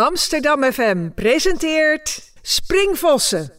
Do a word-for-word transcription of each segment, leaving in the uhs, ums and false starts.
Amsterdam F M presenteert Springvossen.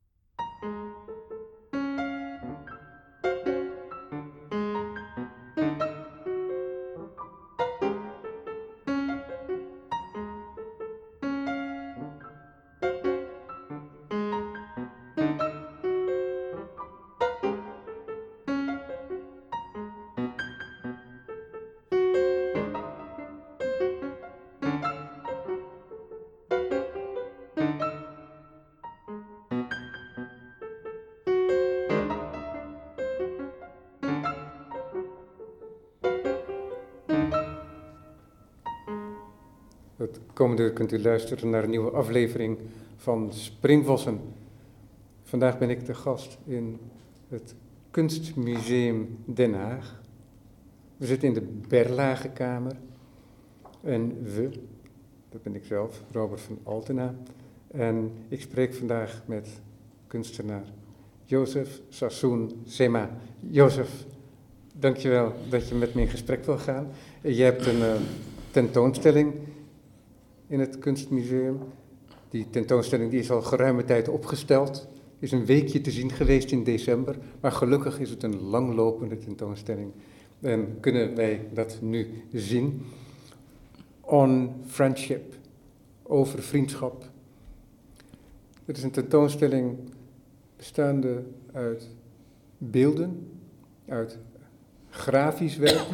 Het komende uur kunt u luisteren naar een nieuwe aflevering van Springvossen. Vandaag ben ik de gast in het Kunstmuseum Den Haag. We zitten in de Berlagekamer en we, dat ben ik zelf, Robert van Altena. En ik spreek vandaag met kunstenaar Joseph Sassoon Sema. Joseph, dankjewel dat je met me in gesprek wil gaan. Je hebt een uh, tentoonstelling in het Kunstmuseum. Die tentoonstelling die is al geruime tijd opgesteld. Is een weekje te zien geweest in december. Maar gelukkig is het een langlopende tentoonstelling. En kunnen wij dat nu zien. On Friendship. Over vriendschap. Het is een tentoonstelling bestaande uit beelden. Uit grafisch werk.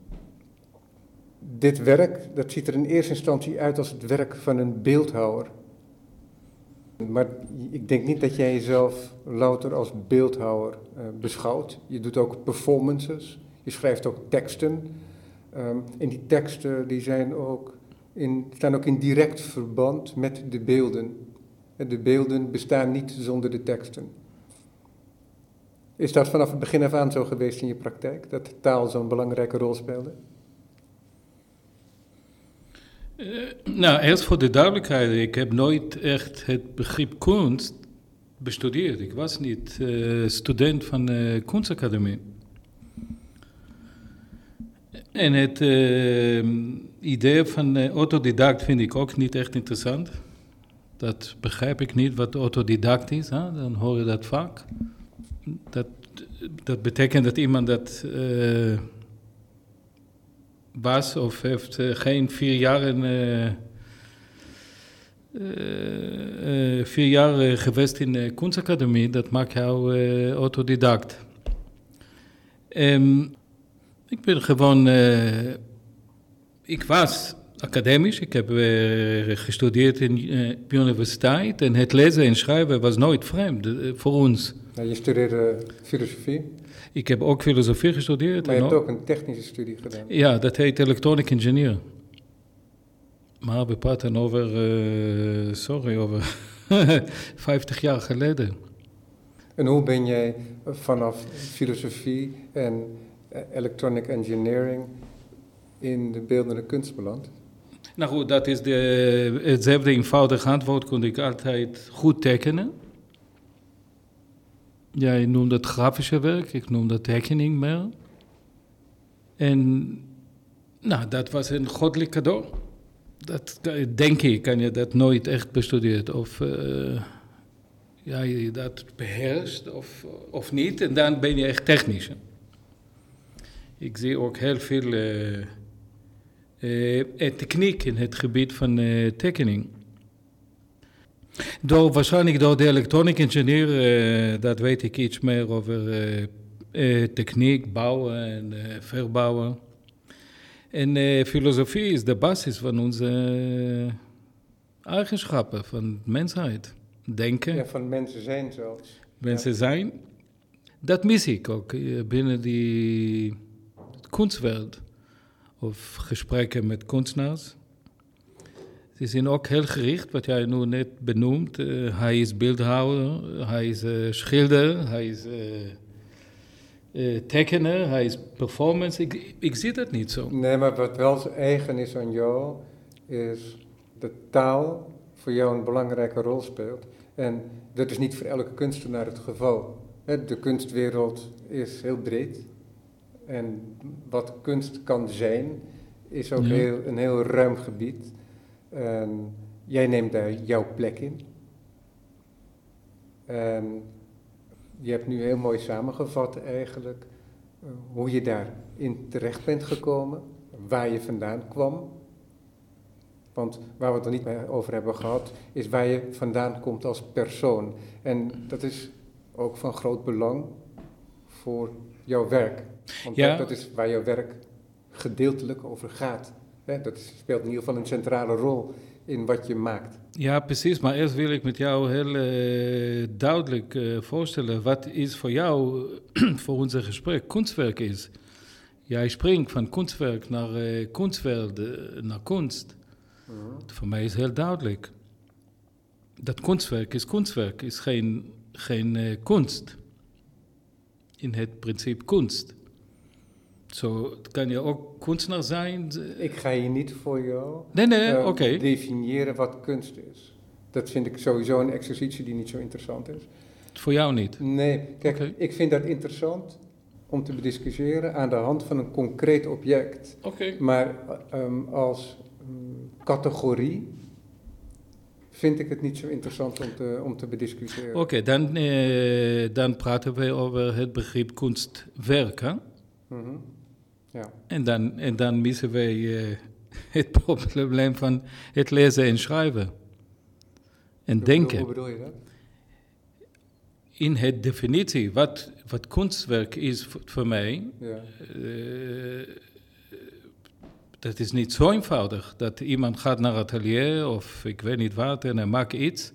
Dit werk, dat ziet er in eerste instantie uit als het werk van een beeldhouwer. Maar ik denk niet dat jij jezelf louter als beeldhouwer uh, beschouwt. Je doet ook performances, je schrijft ook teksten. Um, en die teksten die zijn ook in, staan ook in direct verband met de beelden. En de beelden bestaan niet zonder de teksten. Is dat vanaf het begin af aan zo geweest in je praktijk, dat taal zo'n belangrijke rol speelde? Uh, nou, eerst voor de duidelijkheid, ik heb nooit echt het begrip kunst bestudeerd. Ik was niet uh, student van de kunstacademie. En het uh, idee van uh, autodidact vind ik ook niet echt interessant. Dat begrijp ik niet wat autodidact is, hè? Dan hoor je dat vaak. Dat, dat betekent dat iemand dat Uh, was of heeft uh, geen vier jaar, uh, uh, uh, vier jaar uh, geweest in de kunstacademie, dat maakt jou uh, autodidact. Um, ik ben gewoon, uh, ik was academisch, ik heb uh, gestudeerd in uh, de universiteit en het lezen en schrijven was nooit vreemd uh, voor ons. Nou, je studeerde filosofie. Ik heb ook filosofie gestudeerd. Maar je hebt ook een technische studie gedaan. Ja, dat heet electronic engineer. Maar we praten over, uh, sorry, over vijftig jaar geleden. En hoe ben jij vanaf filosofie en electronic engineering in de beeldende kunst beland? Nou goed, dat is de, hetzelfde eenvoudige antwoord, kon ik altijd goed tekenen. Jij noemt het grafische werk, ik noem dat tekening meer. En nou, dat was een goddelijk cadeau. Dat, denk ik, kan je dat nooit echt bestuderen. Of uh, ja, je dat beheerst of, of niet. En dan ben je echt technisch. Ik zie ook heel veel uh, uh, techniek in het gebied van uh, tekening. Door, waarschijnlijk door de electronic engineer, uh, dat weet ik iets meer over uh, uh, techniek, bouwen en uh, verbouwen. En uh, filosofie is de basis van onze uh, eigenschappen, van mensheid. Denken. Ja, van mensen zijn zelfs. Mensen ja. zijn. Dat mis ik ook uh, binnen die kunstwereld. Of gesprekken met kunstenaars. Ze zijn ook heel gericht, wat jij nu net benoemt. Uh, hij is beeldhouwer, hij is uh, schilder, hij is uh, uh, tekenaar, hij is performance. Ik, ik zie dat niet zo. Nee, maar wat wel eigen is aan jou, is dat taal voor jou een belangrijke rol speelt. En dat is niet voor elke kunstenaar het geval. De kunstwereld is heel breed. En wat kunst kan zijn, is ook ja. heel, een heel ruim gebied. En jij neemt daar jouw plek in. En je hebt nu heel mooi samengevat eigenlijk uh, hoe je daarin terecht bent gekomen, waar je vandaan kwam. Want waar we het er niet meer over hebben gehad, is waar je vandaan komt als persoon. En dat is ook van groot belang voor jouw werk. Want Ja. dat, dat is waar jouw werk gedeeltelijk over gaat. Hè? Dat is, speelt in ieder geval een centrale rol in wat je maakt. Ja, precies. Maar eerst wil ik met jou heel uh, duidelijk uh, voorstellen wat is voor jou, voor ons gesprek, kunstwerk is. Jij springt van kunstwerk naar uh, kunstwereld, uh, naar kunst. Mm-hmm. Voor mij is heel duidelijk. Dat kunstwerk is kunstwerk, is geen, geen uh, kunst. In het principe kunst. Zo kan je ook kunstenaar zijn. Ik ga hier niet voor jou nee, nee, uh, okay. definiëren wat kunst is. Dat vind ik sowieso een exercitie die niet zo interessant is. Voor jou niet? Nee, kijk, okay. ik vind dat interessant om te bediscussiëren aan de hand van een concreet object. Okay. Maar um, als um, categorie vind ik het niet zo interessant om te, om te bediscussiëren. Oké, okay, dan, uh, dan praten we over het begrip kunstwerk, hè? Mm-hmm. Ja. En dan, en dan missen wij uh, het probleem van het lezen en schrijven. En hoe denken. Bedoel, hoe bedoel je dat? In het definitie, wat, wat kunstwerk is voor, voor mij, ja. uh, dat is niet zo eenvoudig. Dat iemand gaat naar het atelier of ik weet niet wat en hij maakt iets.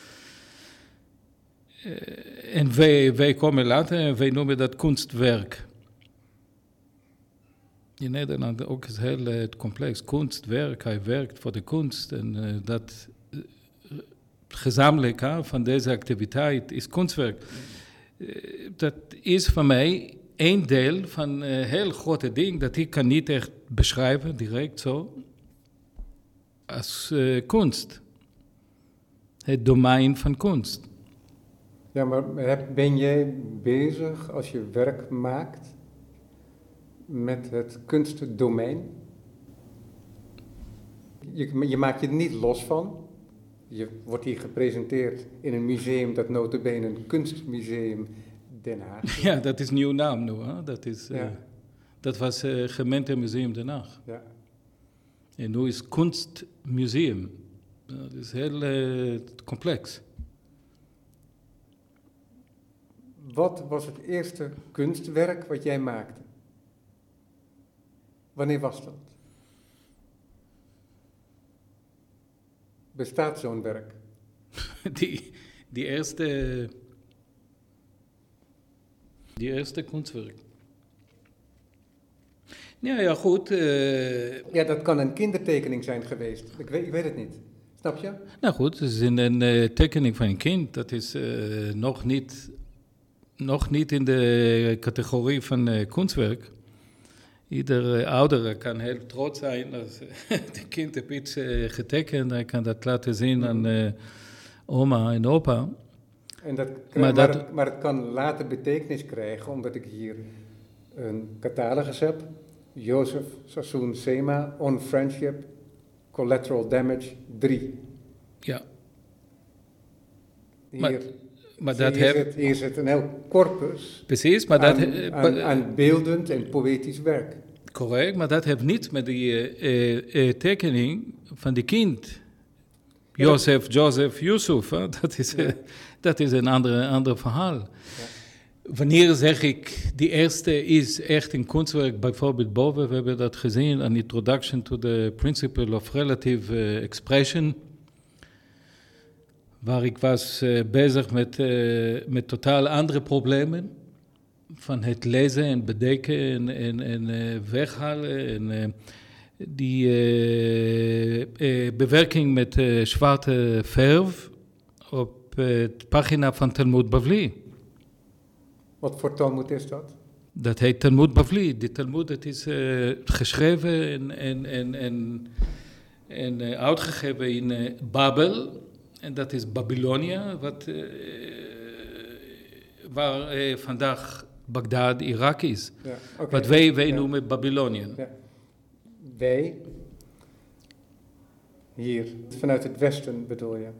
Uh, en wij, wij komen later en wij noemen dat kunstwerk. In Nederland ook is heel uh, complex. Kunstwerk, hij werkt voor de kunst. En uh, dat uh, gezamenlijk uh, van deze activiteit is kunstwerk. Uh, dat is voor mij een deel van een heel grote ding dat ik kan niet echt beschrijven, direct zo, als uh, kunst. Het domein van kunst. Ja, maar ben jij bezig als je werk maakt met het kunstdomein? Je, je maakt je er niet los van. Je wordt hier gepresenteerd in een museum dat nota bene een kunstmuseum Den Haag is. Ja, dat is een nieuwe naam nu. Hè? Dat, is, uh, ja. dat was uh, gemeentemuseum Den Haag. Ja. En nu is kunstmuseum. Dat is heel uh, complex. Wat was het eerste kunstwerk wat jij maakte? Wanneer was dat? Bestaat zo'n werk? Die, die eerste... Die eerste kunstwerk. Ja, ja, goed. Uh, ja, dat kan een kindertekening zijn geweest. Ik weet, ik weet het niet. Snap je? Nou goed, het is een, een uh, tekening van een kind. Dat is uh, nog, niet, nog niet in de categorie van uh, kunstwerk. Ieder uh, ouder kan heel trots zijn als uh, de kind heeft iets uh, getekend. Hij kan dat laten zien aan uh, oma en opa. En dat, maar, maar, dat, het, maar het kan later betekenis krijgen, omdat ik hier een catalogus heb. Joseph Sassoon Sema, On Friendship, Collateral Damage drie. Ja. Hier, maar, maar dat hier, heb... zit, hier zit een heel corpus Precies, maar aan, dat... Uh, aan, aan beeldend en poëtisch werk. Correct, maar dat heeft niets met die uh, uh, tekening van die kind. Joseph, Joseph, Yusuf, hè? Dat is, uh, ja. dat is een ander, ander verhaal. Ja. Wanneer zeg ik, die eerste is echt een kunstwerk, bijvoorbeeld boven, we hebben dat gezien, an Introduction to the Principle of Relative uh, Expression, waar ik was uh, bezig met, uh, met totaal andere problemen, van het lezen en bedenken en, en, en uh, weghalen en... Uh, die uh, uh, bewerking met uh, zwarte verf op uh, de pagina van Talmud Bavli. Wat voor Talmud is dat? Dat heet Talmud Bavli. Die Talmud het is uh, geschreven en, en, en, en, en uh, uitgegeven in uh, Babel. En dat is Babylonia, wat, uh, waar uh, vandaag Bagdad, Irak is. Ja, okay. Wat wij, wij ja. noemen Babylonië. Ja. Wij, hier, vanuit het Westen bedoel je?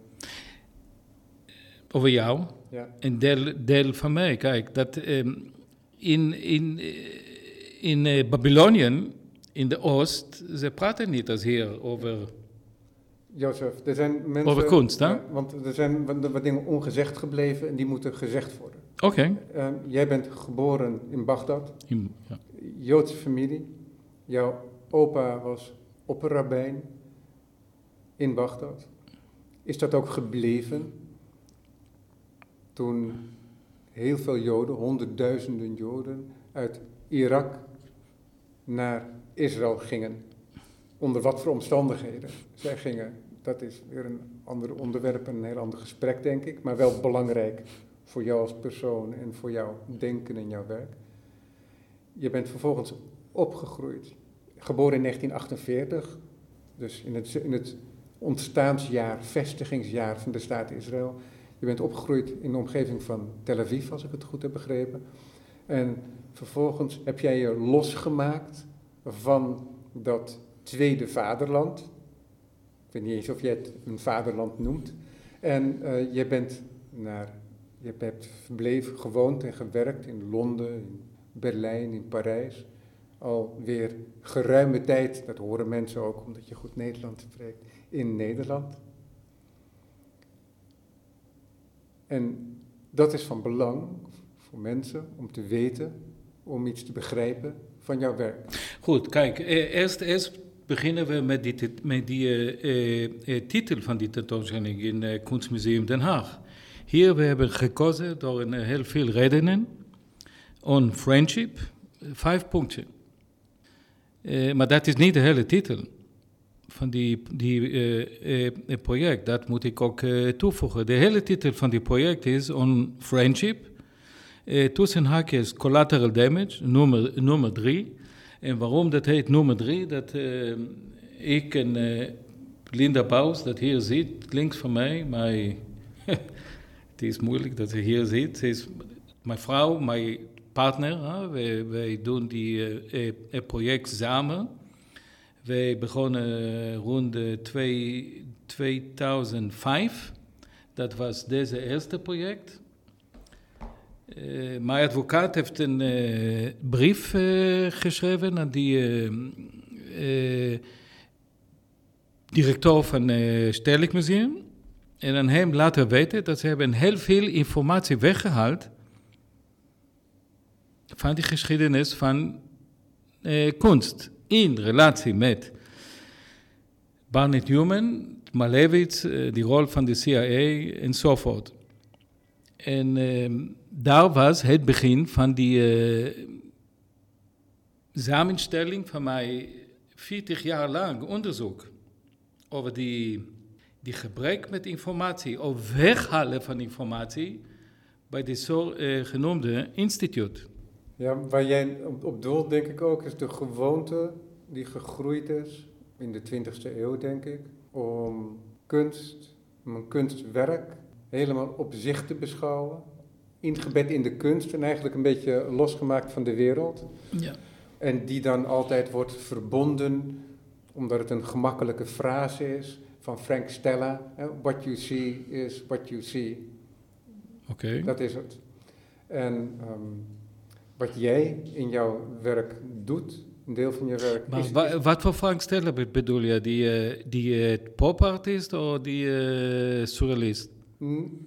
Over jou? Ja. Een deel, deel van mij. Kijk, dat um, in, in, in uh, Babylonië, in de Oost, ze praten niet als hier over... Jozef, er zijn mensen... Over kunst, hè? Ja, want er zijn wat, wat dingen ongezegd gebleven en die moeten gezegd worden. Oké. Okay. Uh, jij bent geboren in Bagdad, In, ja. Joodse familie. Jouw opa was opperrabijn in Bagdad. Is dat ook gebleven toen heel veel Joden, honderdduizenden Joden, uit Irak naar Israël gingen? Onder wat voor omstandigheden zij gingen? Dat is weer een ander onderwerp en een heel ander gesprek, denk ik, maar wel belangrijk voor jou als persoon en voor jouw denken en jouw werk. Je bent vervolgens opgegroeid, geboren in negentien achtenveertig, dus in het, in het ontstaansjaar, vestigingsjaar van de staat Israël. Je bent opgegroeid in de omgeving van Tel Aviv, als ik het goed heb begrepen. En vervolgens heb jij je losgemaakt van dat tweede vaderland. Ik weet niet eens of jij het een vaderland noemt. En uh, je bent naar, je hebt verbleven, gewoond en gewerkt in Londen, in Berlijn, in Parijs. Alweer geruime tijd, dat horen mensen ook omdat je goed Nederlands spreekt, in Nederland. En dat is van belang voor mensen om te weten, om iets te begrijpen van jouw werk. Goed, kijk, eerst, eerst beginnen we met die, met die uh, uh, titel van die tentoonstelling in het uh, Kunstmuseum Den Haag. Hier we hebben gekozen door een, uh, heel veel redenen. On friendship, vijf punten. Uh, maar dat is niet de hele titel van die, die uh, uh, project. Dat moet ik ook uh, toevoegen. De hele titel van die project is On Friendship. Uh, tussen haakjes Collateral Damage, nummer, nummer drie. En waarom dat heet nummer drie, dat uh, ik en uh, Linda Baus, dat hier ziet, links van mij, maar het is moeilijk dat ze hier ziet. Ze is mijn vrouw, mijn partner. Hè? Wij, wij doen die uh, uh, project samen. Wij begonnen rond twee, tweeduizend vijf. Dat was deze eerste project. Uh, mijn advocaat heeft een uh, brief uh, geschreven aan die uh, uh, directeur van het Stedelijk Museum. En aan hem laten weten dat ze hebben heel veel informatie weggehaald van die geschiedenis van uh, kunst in relatie met Barnett Newman, Malevich, uh, die rol van de C I A enzovoort. En uh, daar was het begin van die uh, samenstelling van mijn veertig jaar lang onderzoek over die, die gebrek met informatie, of weghalen van informatie bij dit zogenoemde instituut. Ja, waar jij op, op doelt, denk ik ook, is de gewoonte die gegroeid is in de twintigste eeuw, denk ik, om kunst, om een kunstwerk helemaal op zich te beschouwen, ingebed in de kunst en eigenlijk een beetje losgemaakt van de wereld. Ja. En die dan altijd wordt verbonden, omdat het een gemakkelijke frase is, van Frank Stella. What you see is what you see. Oké. Okay. Dat is het. En um, wat jij in jouw werk doet, een deel van je werk... Maar is, wa- is, wat voor Frank Stella bedoel je? Die, uh, die uh, popartiest of die uh, surrealist? Mm,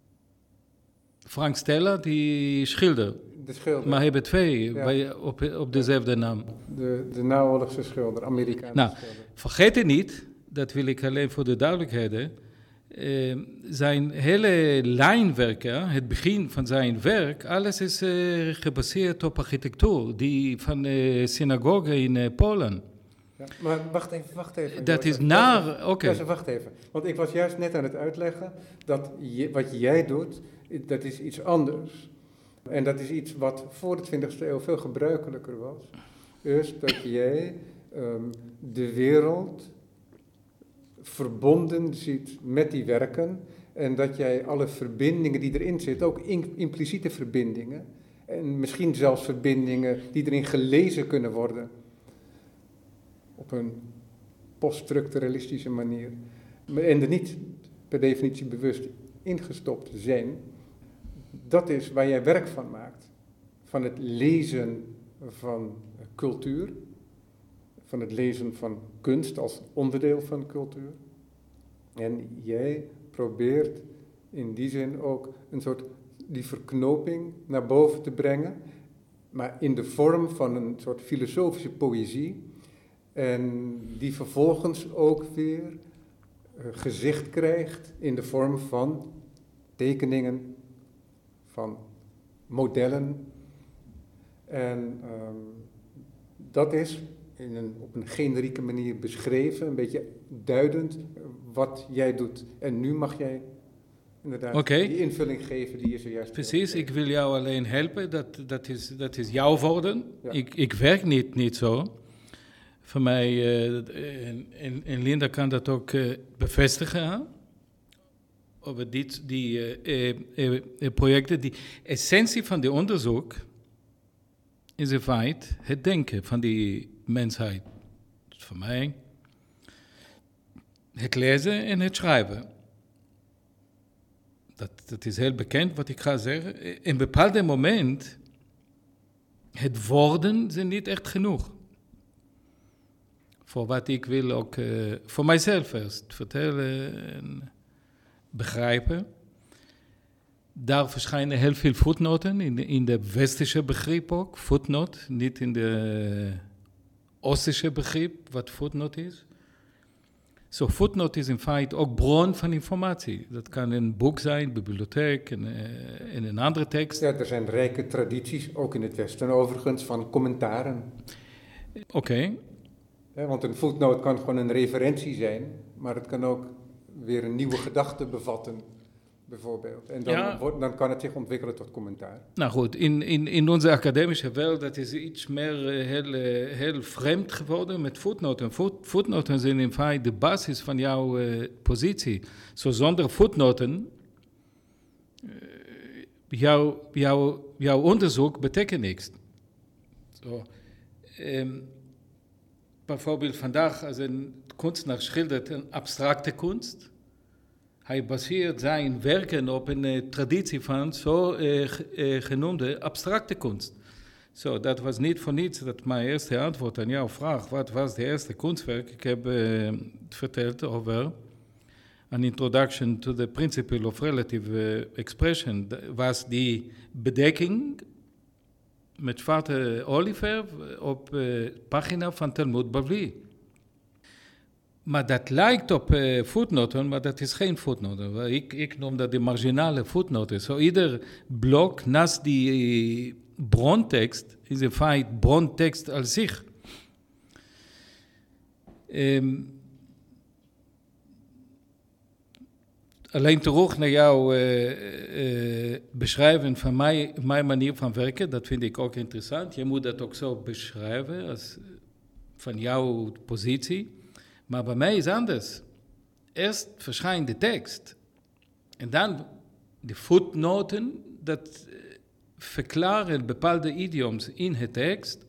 Frank Stella, die schilder. de schilder. Maar hebben twee Ja. bij, op, op dezelfde naam. De, de naoorlogse schilder, Amerikaanse Nou, schilder. vergeet het niet, dat wil ik alleen voor de duidelijkheid. Uh, zijn hele lijnwerken, het begin van zijn werk, alles is uh, gebaseerd op architectuur, die van de synagoge in uh, Polen. Ja, maar wacht even, wacht even. Dat Jozef. is naar, oké. Okay. Ja, wacht even. Want ik was juist net aan het uitleggen dat je, wat jij doet, dat is iets anders. En dat is iets wat voor de twintigste eeuw veel gebruikelijker was. Dus dat jij um, de wereld verbonden ziet met die werken en dat jij alle verbindingen die erin zitten, ook in, impliciete verbindingen en misschien zelfs verbindingen die erin gelezen kunnen worden op een poststructuralistische manier, en er niet per definitie bewust ingestopt zijn, dat is waar jij werk van maakt. Van het lezen van cultuur, van het lezen van kunst als onderdeel van cultuur. En jij probeert in die zin ook een soort die verknoping naar boven te brengen, maar in de vorm van een soort filosofische poëzie, en die vervolgens ook weer uh, gezicht krijgt in de vorm van tekeningen, van modellen. En um, dat is in een, op een generieke manier beschreven, een beetje duidend wat jij doet. En nu mag jij inderdaad okay. die invulling geven die je zojuist... Precies, ik wil jou alleen helpen, dat, dat, is, dat is jouw woorden. Ja. Ik, ik werk niet, niet zo. Voor mij, uh, en, en, en Linda kan dat ook uh, bevestigen, hè? Over dit, die uh, uh, uh, projecten. Die essentie van die onderzoek is in feite het denken van die mensheid. Dus voor mij het lezen en het schrijven. Dat, dat is heel bekend wat ik ga zeggen. In een bepaald moment, het woorden zijn niet echt genoeg. Voor wat ik wil ook, uh, voor mijzelf eerst vertellen en begrijpen. Daar verschijnen heel veel voetnoten, in de, in de westerse begrip ook, voetnoot, niet in de Oosterse begrip, wat voetnoot is. Zo, so, voetnoot is in feite ook bron van informatie. Dat kan een boek zijn, bibliotheek en, uh, en een andere tekst. Ja, er zijn rijke tradities, ook in het Westen overigens, van commentaren. Oké. Okay. Ja, want een voetnoot kan gewoon een referentie zijn, maar het kan ook weer een nieuwe gedachte bevatten, bijvoorbeeld. En dan, ja. wordt, dan kan het zich ontwikkelen tot commentaar. Nou goed, in, in, in onze academische wereld dat is iets meer uh, heel, uh, heel vreemd geworden met voetnoten. Voet, voetnoten zijn in feite de basis van jouw uh, positie. Zo zonder voetnoten, uh, jouw, jouw, jouw onderzoek betekent niks. Zo. Um, bijvoorbeeld vandaag als een kunstenaar schildert een abstracte kunst. Hij baseert zijn werken op een uh, traditie van zo uh, uh, genoemde abstracte kunst. Zo, so, dat was niet voor niets dat mijn eerste antwoord aan jouw vraag, wat was de eerste kunstwerk? Ik heb uh, verteld over an introduction to the principle of relative uh, expression. Dat was die bedekking met zwarte olieverf op uh, pagina van Talmud Bavli. Maar dat lijkt op uh, voetnoten, maar dat is geen voetnoten. Ik, ik noem dat de marginale voetnoten. Zo ieder blok naast die uh, brontekst is in feite brontekst als zich. Um, alleen terug naar jouw uh, uh, beschrijven van mijn, mijn manier van werken, dat vind ik ook interessant. Je moet dat ook zo beschrijven als van jouw positie. Maar bij mij is het anders. Eerst verschijnt de tekst. En dan de voetnoten, dat uh, verklaren bepaalde idioms in het tekst.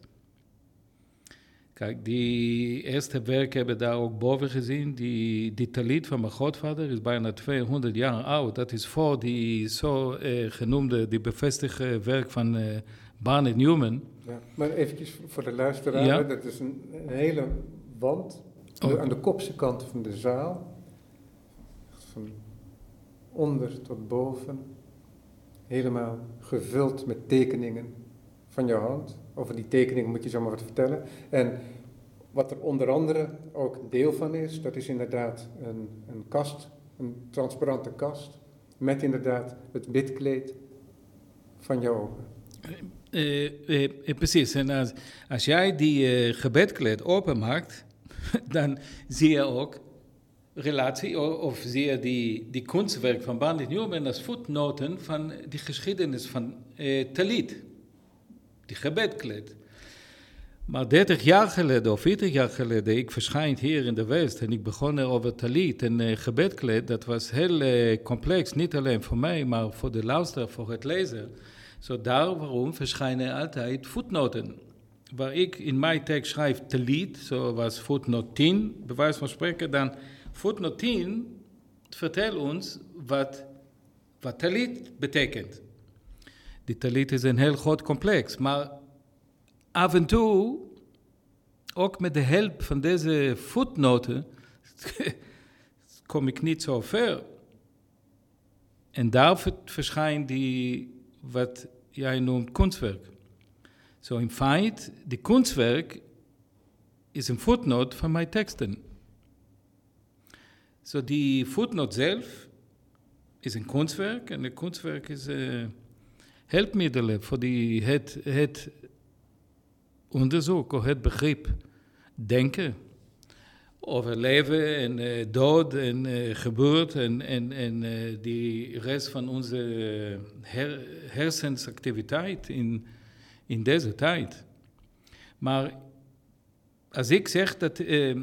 Kijk, die eerste werken hebben daar ook boven gezien. Die, die talit van mijn grootvader is bijna tweehonderd jaar oud. Dat is voor die zo uh, genoemde, die bevestigde werk van uh, Barnett Newman. Ja, maar eventjes voor de luisteraar, ja? Dat is een, een hele wand oh. aan de kopse kant van de zaal. Van onder tot boven. Helemaal gevuld met tekeningen van jouw hand. Over die tekeningen moet je zo maar wat vertellen. En wat er onder andere ook deel van is, dat is inderdaad een, een kast, een transparante kast, met inderdaad het bidkleed van jou open. Uh, uh, uh, precies, en als, als jij die uh, gebedkleed openmaakt, dan zie je ook relatie, of zie je die, die kunstwerk van Barnett Newman als voetnoten van die geschiedenis van uh, talit. Die gebedkleed. Maar dertig jaar geleden of veertig jaar geleden, ik verschijn hier in de West en ik begon er over talit en uh, gebedkleed. Dat was heel uh, complex, niet alleen voor mij, maar voor de luisteraar, voor het lezen. Zo daar waarom verschijnen altijd voetnoten. waar ik in mijn tekst schrijf Talit, zoals voetnoot tien, bij wijze van spreken, dan voetnoot tien vertelt ons wat, wat Talit betekent. Die Talit is een heel groot complex, maar af en toe, ook met de hulp van deze voetnoten, kom ik niet zo ver. En daar verschijnt die, wat jij noemt, kunstwerk. Zo in feite, die kunstwerk is een voetnoot van mijn teksten. Zo die voetnoot zelf is een kunstwerk, en de kunstwerk is uh, hulpmiddelen voor die, het, het onderzoek of het begrip denken over leven en uh, dood en uh, geboorte en, en, en uh, die rest van onze her, hersensactiviteit in, in deze tijd. Maar als ik zeg dat uh,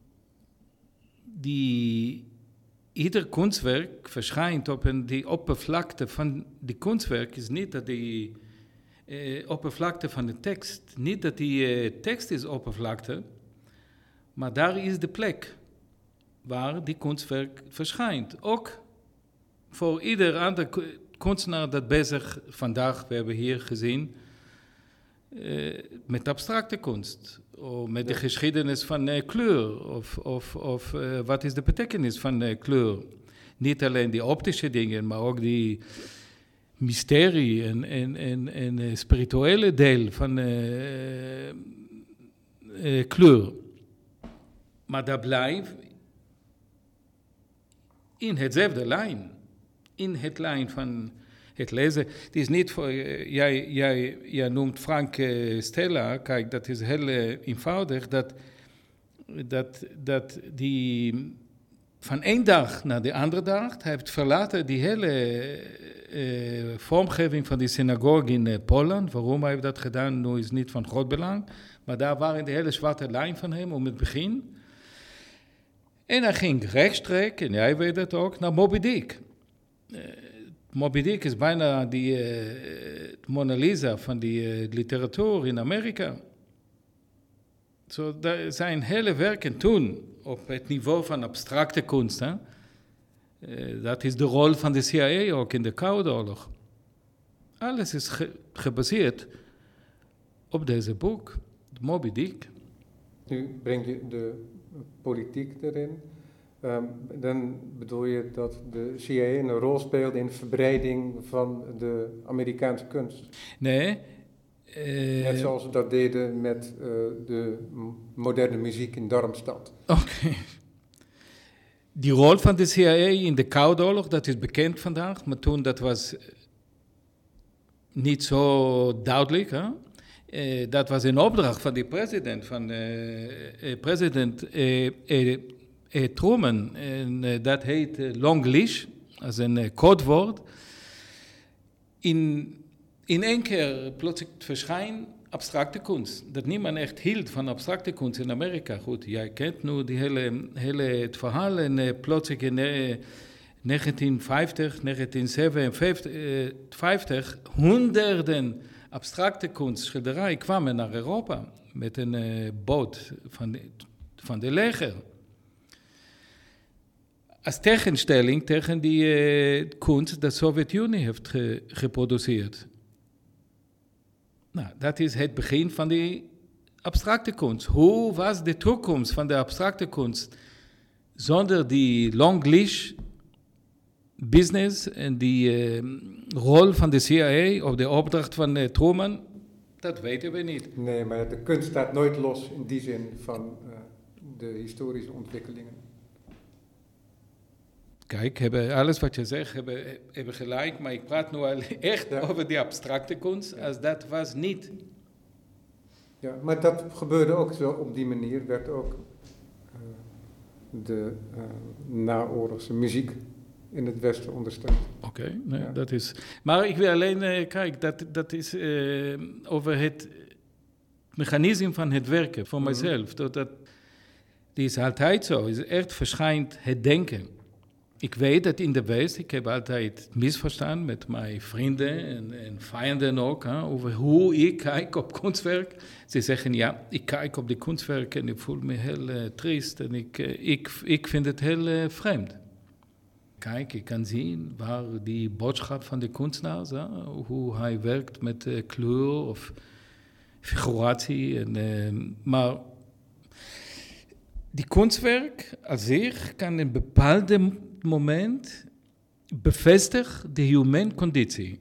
die, ieder kunstwerk verschijnt op een, die oppervlakte van die kunstwerk, is niet dat die uh, oppervlakte van de tekst, niet dat die uh, tekst is oppervlakte, maar daar is de plek waar die kunstwerk verschijnt. Ook voor ieder ander kunstenaar dat bezig vandaag, we hebben hier gezien, uh, met abstracte kunst. Of met de geschiedenis van uh, kleur. Of, of, of uh, wat is de betekenis van uh, kleur. Niet alleen die optische dingen, maar ook die mysterie en, en, en, en uh, spirituele deel van uh, uh, kleur. Maar dat blijft in hetzelfde lijn. In het lijn van het lezen. Het is niet voor, uh, jij, jij, jij noemt Frank uh, Stella, kijk, dat is heel uh, eenvoudig, dat, dat, dat die van één dag naar de andere dag, hij heeft verlaten die hele uh, vormgeving van die synagoge in uh, Polen. Waarom hij heeft dat gedaan, nu is niet van groot belang, maar daar waren de hele zwarte lijn van hem om het begin. En hij ging rechtstreeks, en jij weet het ook, naar Moby Dick. Uh, Moby Dick is bijna die uh, Mona Lisa van die uh, literatuur in Amerika. Zo, daar zijn hele werken toen op het niveau van abstracte kunst. Hè? Uh, dat is de rol van de C I A ook in de Koude Oorlog. Alles is ge- gebaseerd op deze boek, Moby Dick. Nu breng je de politiek erin. Um, dan bedoel je dat de C I A een rol speelde in de verbreiding van de Amerikaanse kunst? Nee. Uh, Net zoals ze dat deden met uh, de moderne muziek in Darmstadt. Oké. Okay. Die rol van de C I A in de Koude Oorlog, dat is bekend vandaag, maar toen dat was niet zo duidelijk. Hè? Uh, dat was een opdracht van de president, van uh, uh, president uh, uh, uh, Truman. En uh, dat heet uh, long leash, als een uh, codewoord. In, in één keer plotseling verschijnt abstracte kunst. Dat niemand echt hield van abstracte kunst in Amerika. Goed, jij kent nu die hele, hele het verhaal. En uh, plotseling in uh, negentien vijftig, negentien zevenenvijftig, uh, honderden abstracte kunst, schilderijen kwamen naar Europa met een uh, boot van de, van de leger. Als tegenstelling tegen die uh, kunst dat de Sovjet-Unie heeft ge- geproduceerd. Nou, dat is het begin van die abstracte kunst. Hoe was de toekomst van de abstracte kunst zonder die long leash business en die uh, rol van de C I A of de opdracht van uh, Truman? Dat weten we niet. Nee, maar de kunst staat nooit los in die zin van uh, de historische ontwikkelingen. Kijk, hebben, alles wat je zegt, hebben, hebben gelijk, maar ik praat nu al echt ja. over die abstracte kunst, als dat was niet. Ja, maar dat gebeurde ook zo op die manier, werd ook uh, de uh, naoorlogse muziek in het Westen ondersteund. Oké, okay, nee, ja. dat is... Maar ik wil alleen, uh, kijk, dat, dat is uh, over het mechanisme van het werken, voor mm-hmm. mijzelf. Dat, dat, die is altijd zo, is echt verschijnt het denken. Ik weet dat in de West, ik heb altijd misverstand met mijn vrienden en, en vijanden ook, hè, over hoe ik kijk op kunstwerk. Ze zeggen, ja, ik kijk op die kunstwerk en ik voel me heel uh, triest en ik, uh, ik, ik vind het heel uh, vreemd. Kijk, ik kan zien waar die boodschap van de kunstenaar, hè, hoe hij werkt met uh, kleur of figuratie. En, uh, maar die kunstwerk als zich kan in een bepaald moment bevestigen de human conditie.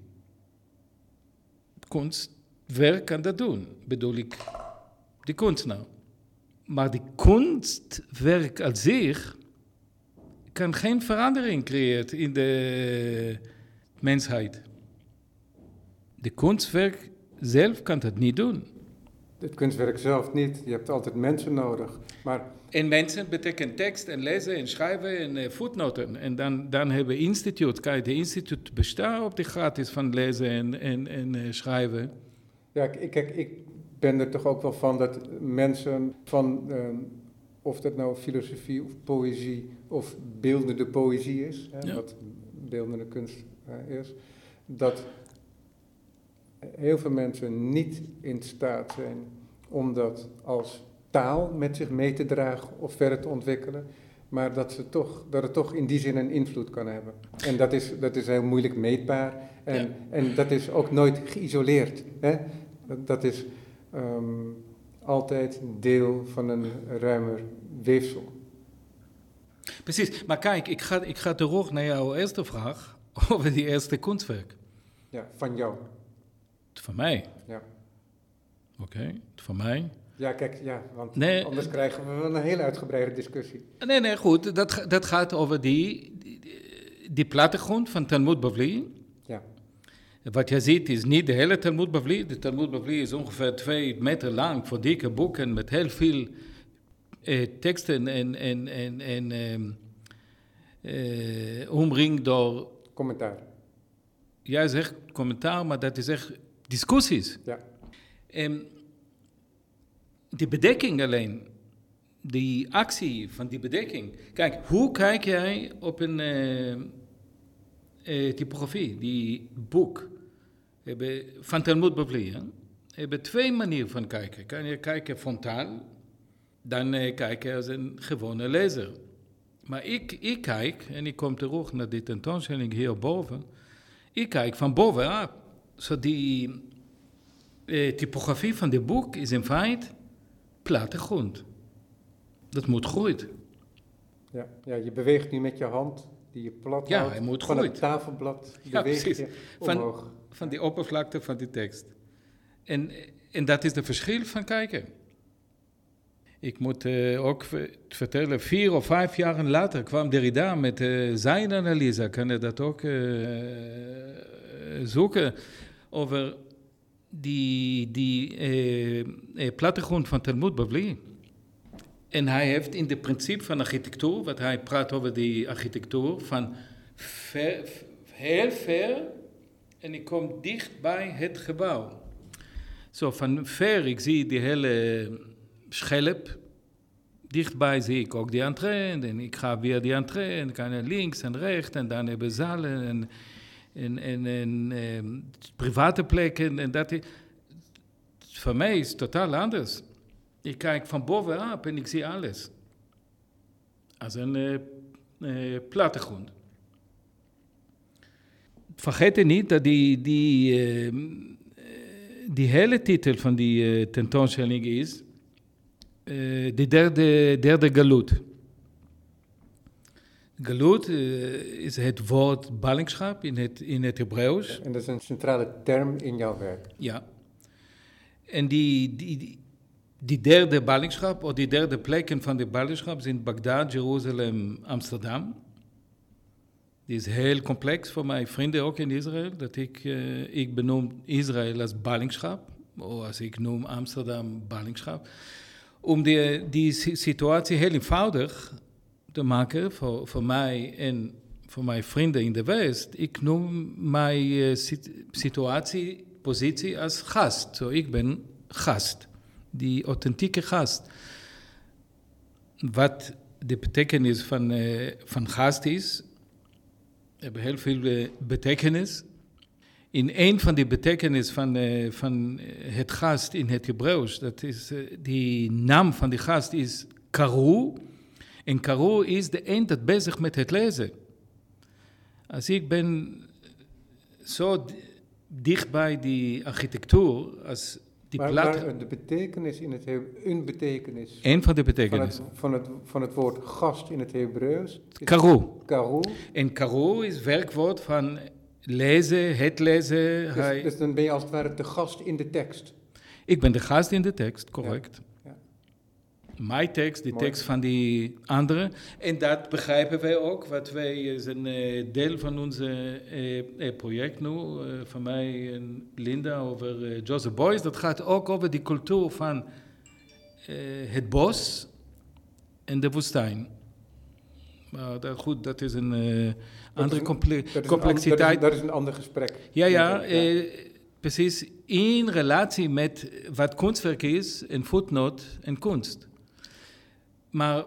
Kunstwerk kan dat doen, bedoel ik, de kunstenaar. Maar die kunstwerk als zich kan geen verandering creëren in de mensheid. De kunstwerk zelf kan dat niet doen. Het kunstwerk zelf niet. Je hebt altijd mensen nodig. Maar... En mensen betekent tekst en lezen en schrijven en uh, voetnoten. En dan, dan hebben we instituut. Kijk, de instituut bestaat op de gratis van lezen en, en, en uh, schrijven. Ja, kijk, ik ben er toch ook wel van dat mensen van... Uh, of dat nou filosofie of poëzie of beeldende poëzie is, hè, ja. Wat beeldende kunst uh, is, dat heel veel mensen niet in staat zijn om dat als taal met zich mee te dragen of verder te ontwikkelen, maar dat, ze toch, dat het toch in die zin een invloed kan hebben. En dat is, dat is heel moeilijk meetbaar en, ja. en dat is ook nooit geïsoleerd. Hè? Dat, dat is... Um, altijd deel van een ruimer weefsel. Precies, maar kijk, ik ga, ik ga terug naar jouw eerste vraag over die eerste kunstwerk. Ja, van jou. Van mij? Ja. Oké, okay, van mij. Ja, kijk, ja, want nee, anders krijgen we wel een hele uitgebreide discussie. Nee, nee, goed, dat, dat gaat over die, die, die plattegrond van Talmud Bavli. Ja. Wat je ziet is niet de hele Talmud Bavli. De Talmud Bavli is ongeveer twee meter lang voor dikke boeken met heel veel eh, teksten en, en, en, en eh, eh, omringd door... Commentaar. Jij zegt commentaar, maar dat is echt discussies. Ja. En die bedekking alleen, die actie van die bedekking. Kijk, hoe kijk jij op een... Uh, Uh, typografie, die boek, hebben, van Talmud Bavli, hebben twee manieren van kijken. Kan je kijken frontaal, dan uh, kijken als een gewone lezer. Maar ik, ik kijk, en ik kom terug naar die tentoonstelling hierboven, ik kijk van bovenaf. Zo die uh, typografie van dit boek is in feite plattegrond. Dat moet groeien. Ja, ja, je beweegt nu met je hand... die je plat ja, houdt, hij moet van groeien. het tafelblad ja, beweeg je omhoog. Van, van die oppervlakte van die tekst. En, en dat is het verschil van kijken. Ik moet uh, ook vertellen, vier of vijf jaar later kwam Derrida met uh, zijn analyse, kan je dat ook uh, zoeken, over die, die uh, uh, plattegrond van Talmud Bavli. En hij heeft in het principe van architectuur, wat hij praat over die architectuur, van ver, heel ver en ik kom dicht bij het gebouw. Zo van ver, ik zie die hele schelp, dichtbij zie ik ook die entree en ik ga weer die entree en dan kan ik links en rechts en dan hebben zalen en, en, en, en, en private plekken en dat is, voor mij is het totaal anders. Ik kijk van bovenop en ik zie alles. Als een uh, uh, plattegrond. Vergeet niet dat die, die, uh, die hele titel van die uh, tentoonstelling is... Uh, de derde, derde galut. Galut uh, is het woord ballingschap in het, in het Hebreeuws. En dat is een centrale term in jouw werk. Ja. En die... die, die Die derde ballingschap, of die derde plekken van de ballingschap zijn Bagdad, Jeruzalem, Amsterdam. Die is heel complex voor mijn vrienden ook in Israël. Dat ik, uh, ik benoem Israël als ballingschap, of als ik noem Amsterdam ballingschap. Om die, die situatie heel eenvoudig te maken voor, voor mij en voor mijn vrienden in de West. Ik noem mijn uh, situatie, positie als gast. Zo, ik ben gast. Die authentieke gast. Wat de betekenis van, uh, van gast is, hebben heel veel uh, betekenis. In een van die betekenis van, uh, van het gast in het Hebreeuws, dat is, uh, die naam van die gast is Karu. En Karu is de een dat bezig met het lezen. Als ik ben zo dicht bij die architectuur, als die maar, plaat... maar de betekenis in het Hebreeuws, een betekenis... Een van de betekenissen. Van het, van het, van het woord gast in het Hebreeuws... Karu. Karu. En Karu is werkwoord van lezen, het lezen. Dus, hij... dus dan ben je als het ware de gast in de tekst. Ik ben de gast in de tekst, correct. Ja. Ja. Mijn tekst, de Mooi. tekst van die anderen. En dat begrijpen wij ook, wat wij is een uh, deel van onze uh, uh, project nu, uh, van mij en Linda over uh, Joseph Beuys. Dat gaat ook over die cultuur van uh, het bos en de woestijn. Maar dat, goed, dat is een uh, andere comple- dat is complexiteit. Een, dat, is, dat is een ander gesprek. Ja, ja, ja. uh, precies. In relatie met wat kunstwerk is, een voetnoot en kunst. Maar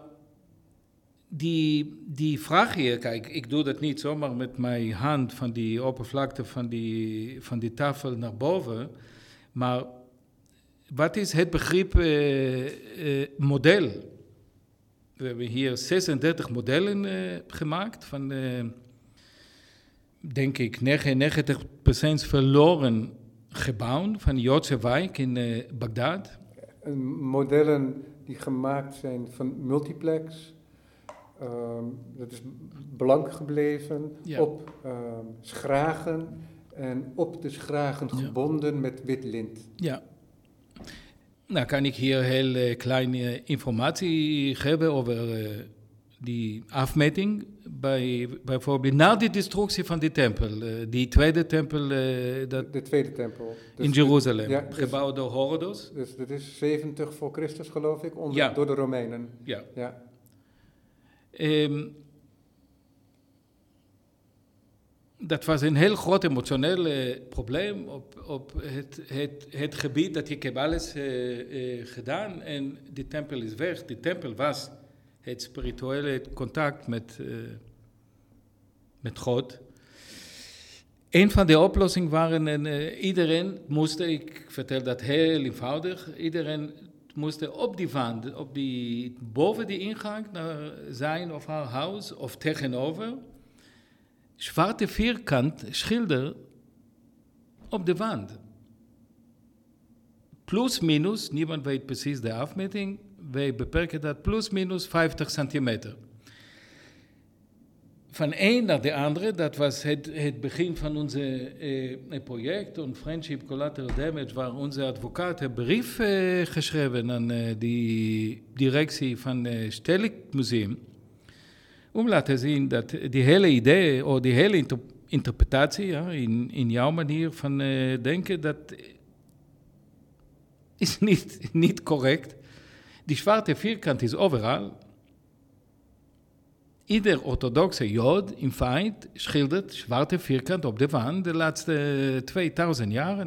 die, die vraag hier, kijk, ik doe dat niet zomaar met mijn hand van die oppervlakte van die, van die tafel naar boven. Maar wat is het begrip uh, uh, model? We hebben hier zesendertig modellen uh, gemaakt van, uh, denk ik, negenennegentig procent verloren gebouwen van de Joodse wijk in uh, Bagdad. Modellen die gemaakt zijn van multiplex. Um, dat is blank gebleven, Ja. op um, schragen en op de schragen Ja. gebonden met wit lint. Ja. Nou kan ik hier heel uh, kleine informatie geven over uh, die afmeting. Bij, bijvoorbeeld na de destructie van die tempel, uh, die tweede tempel uh, dat De tweede tempel. Dus in Jeruzalem, ja, dus- gebouwd door Herodos. Dus dat is zeventig voor Christus, geloof ik, onder, Ja. door de Romeinen. Ja. Ja. Um, dat was een heel groot emotioneel uh, probleem op, op het, het, het gebied dat ik heb alles uh, uh, gedaan en die tempel is weg. Die tempel was het spirituele contact met, uh, met God. Een van de oplossingen waren, en uh, iedereen moest, ik vertel dat heel eenvoudig, iedereen moest op die wand, op die, boven die ingang naar zijn of haar huis of tegenover, zwarte vierkant schilder op de wand. Plus minus, niemand weet precies de afmeting, wij beperken dat plus minus vijftig centimeter. Van een naar de andere, dat was het, het begin van ons eh, project, on Friendship Collateral Damage, waar onze advocaat een brief eh, geschreven aan eh, die directie van het Stedelijk Museum, om laten zien dat die hele idee, of die hele inter- interpretatie, ja, in, in jouw manier van uh, denken, dat is niet, niet correct. Die zwarte vierkant is overal. Ieder orthodoxe Jood, in feite, schildert zwarte vierkant op de wand de laatste tweeduizend jaren.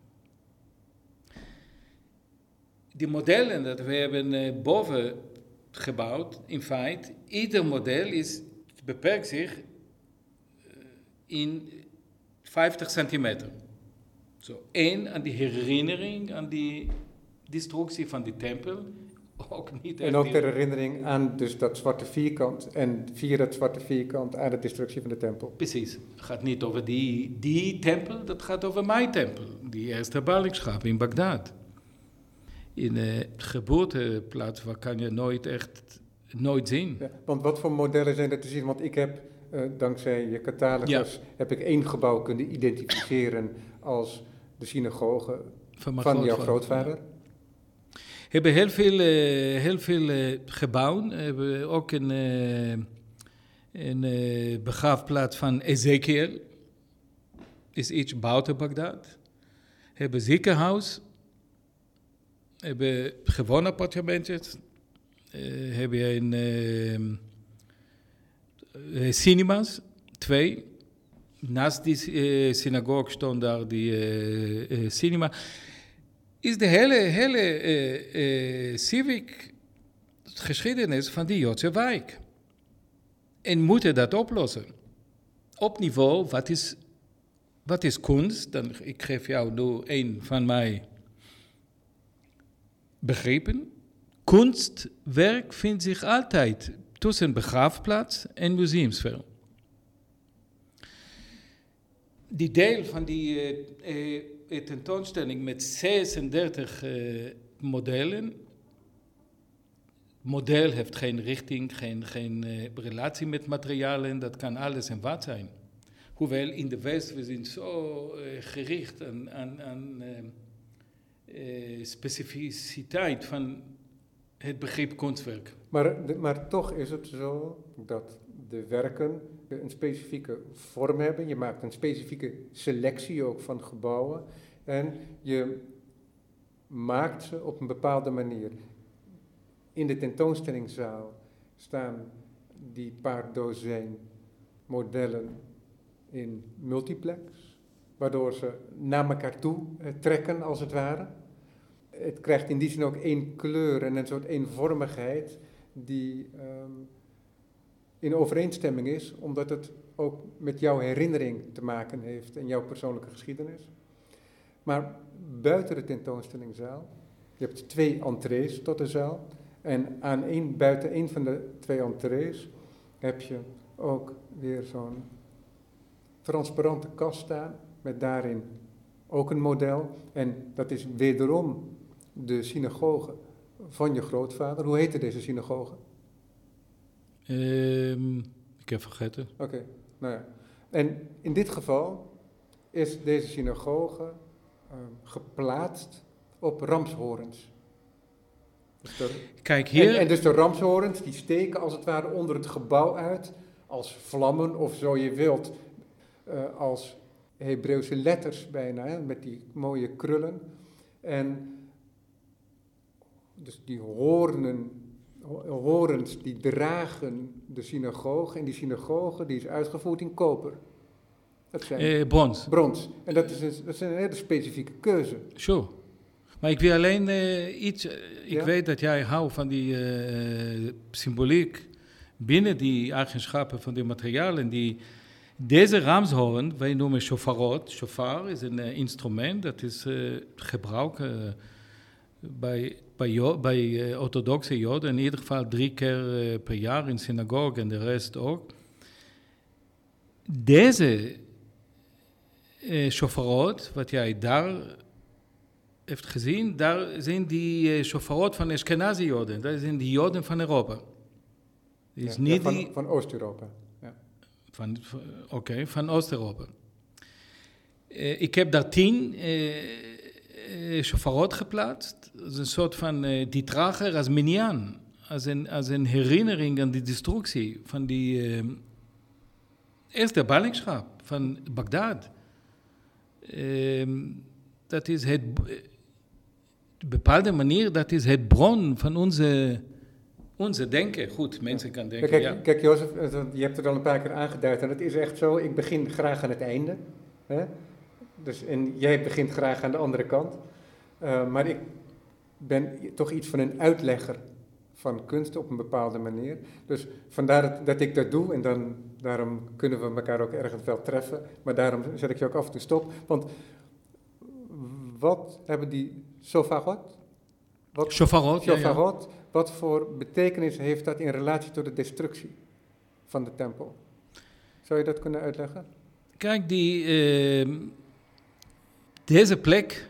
Die modellen dat we hebben uh, boven gebouwd, in feite, ieder model is, beperkt zich in vijftig centimeter. Zo, één aan die herinnering aan die destructie van die tempel. Ook niet en ook ter herinnering aan dus dat zwarte vierkant en via dat zwarte vierkant aan de destructie van de tempel. Precies. Het gaat niet over die, die tempel, dat gaat over mijn tempel. Die eerste ballingschap in Bagdad. In de geboorteplaats, waar kan je nooit echt nooit zien. Ja, want wat voor modellen zijn er te zien? Want ik heb, uh, dankzij je catalogus, ja. heb ik één gebouw kunnen identificeren als de synagoge van, van jouw grootvader. We hebben heel veel, uh, heel veel uh, gebouwen. We hebben ook een, uh, een uh, begraafplaats van Ezekiel. Is iets buiten Bagdad. We hebben een ziekenhuis. We hebben gewone appartementjes. Uh, hebben we een uh, cinema's, twee. Naast die uh, synagoge stond daar die uh, uh, cinema. Is de hele, hele uh, uh, civic geschiedenis van die Joodse wijk. En moeten dat oplossen. op niveau, wat is, wat is kunst? Dan, ik geef jou nu een van mijn begrippen. Kunstwerk vindt zich altijd tussen begraafplaats en museumsfeer. Die deel van die uh, uh, tentoonstelling met zesendertig uh, modellen. Model heeft geen richting, geen, geen uh, relatie met materialen, dat kan alles en wat zijn. Hoewel in de West, we zijn zo uh, gericht aan, aan, aan uh, uh, specificiteit van het begrip kunstwerk. Maar, de, maar toch is het zo dat de werken een specifieke vorm hebben. Je maakt een specifieke selectie ook van gebouwen. En je maakt ze op een bepaalde manier. In de tentoonstellingszaal staan die paar dozijn modellen in multiplex. Waardoor ze naar elkaar toe trekken als het ware. Het krijgt in die zin ook één kleur en een soort eenvormigheid die um, in overeenstemming is, omdat het ook met jouw herinnering te maken heeft en jouw persoonlijke geschiedenis. Maar buiten de tentoonstellingszaal, je hebt twee entrees tot de zaal, en aan een, buiten een van de twee entrees heb je ook weer zo'n transparante kast staan, met daarin ook een model, en dat is wederom de synagoge van je grootvader. Hoe heette deze synagoge? Um, ik heb vergeten. Oké, okay, nou ja. En in dit geval is deze synagoge uh, geplaatst op ramshorens. Dus de, Kijk hier. En, en dus de ramshorens die steken als het ware onder het gebouw uit, als vlammen of zo je wilt, uh, als Hebreeuwse letters bijna, hè, met die mooie krullen. En dus die hoornen, horens die dragen de synagoge, en die synagoge die is uitgevoerd in koper. Dat zijn eh, brons. Brons. En dat is, een, dat is een hele specifieke keuze. Sure. Maar ik wil alleen uh, iets, uh, ik ja? weet dat jij houdt van die uh, symboliek binnen die eigenschappen van die materialen. Die, deze ramshoorn, wij noemen shofarot. Shofar is een uh, instrument dat is uh, gebruikt uh, bij, bij, jo- bij uh, orthodoxe joden, in ieder geval drie keer uh, per jaar in synagoge en de rest ook. Deze uh, shofarot, wat jij daar heeft gezien, daar zijn die uh, shofarot van Ashkenazi-joden, dat zijn die joden van Europa. Is ja, niet ja, van, die, van Oost-Europa. Ja. Van, van, Oké, okay, van Oost-Europa. Uh, ik heb daar tien uh, uh, shofarot geplaatst. Dat is een soort van, uh, die dragen als minyan, als een, als een herinnering aan die destructie van die uh, eerste ballingschap van Bagdad. Uh, dat is het, op een bepaalde manier, dat is het bron van onze, onze denken. Goed, mensen ja. kan denken, kijk, ja. Kijk, Jozef, je hebt het al een paar keer aangeduid en het is echt zo, ik begin graag aan het einde. Hè? Dus, en jij begint graag aan de andere kant. Uh, maar ik ben toch iets van een uitlegger van kunst op een bepaalde manier. Dus vandaar dat, dat ik dat doe en dan, daarom kunnen we elkaar ook ergens wel treffen. Maar daarom zet ik je ook af en toe stop. Want wat hebben die shofarot? Wat, shofarot, shofarot ja, ja. Wat voor betekenis heeft dat in relatie tot de destructie van de tempel? Zou je dat kunnen uitleggen? Kijk, die, uh, deze plek,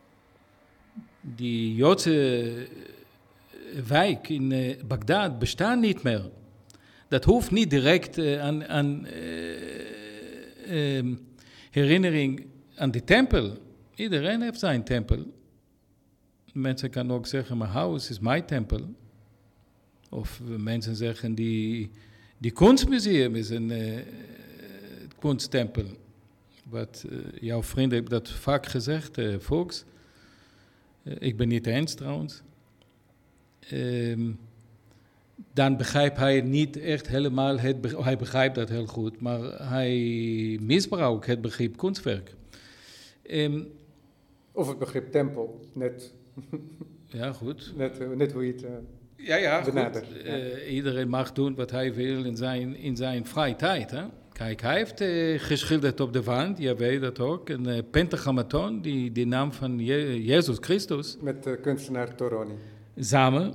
die Joodse wijk in uh, Bagdad, bestaat niet meer. Dat hoeft niet direct uh, aan, aan uh, uh, herinnering aan de tempel. Iedereen heeft zijn tempel. Mensen kunnen ook zeggen, mijn huis is mijn tempel. Of mensen zeggen, die, die kunstmuseum is een uh, kunsttempel. Wat uh, jouw vrienden hebben dat vaak gezegd, uh, Volks. Uh, ik ben niet eens trouwens. Um, dan begrijpt hij niet echt helemaal, het be- hij begrijpt dat heel goed, maar hij misbruikt het begrip kunstwerk. Um, of het begrip tempel, net, ja, goed. net, net hoe je het uh, ja, ja, benadert. Goed. Uh, iedereen mag doen wat hij wil in zijn, in zijn vrije tijd. Hè? Kijk, hij heeft uh, geschilderd op de wand, jij weet dat ook, een uh, pentagrammaton, die de naam van Je- Jezus Christus. Met de kunstenaar Toroni. Samen.